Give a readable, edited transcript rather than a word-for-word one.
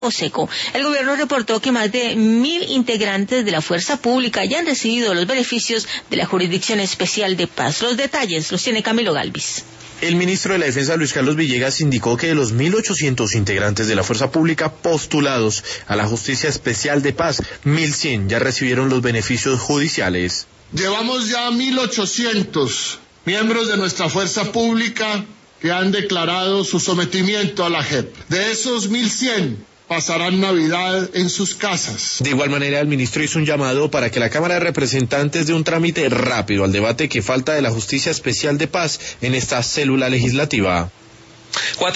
Seco. El gobierno reportó que más de 1.000 integrantes de la fuerza pública ya han recibido los beneficios de la Jurisdicción Especial de Paz. Los detalles los tiene Camilo Galvis. El ministro de la Defensa, Luis Carlos Villegas, indicó que de los 1.800 integrantes de la fuerza pública postulados a la Justicia Especial de Paz, 1.100 ya recibieron los beneficios judiciales. Llevamos ya 1.800 miembros de nuestra fuerza pública que han declarado su sometimiento a la JEP. De esos 1.100, pasarán Navidad en sus casas. De igual manera, el ministro hizo un llamado para que la Cámara de Representantes dé un trámite rápido al debate que falta de la Justicia Especial de Paz en esta célula legislativa.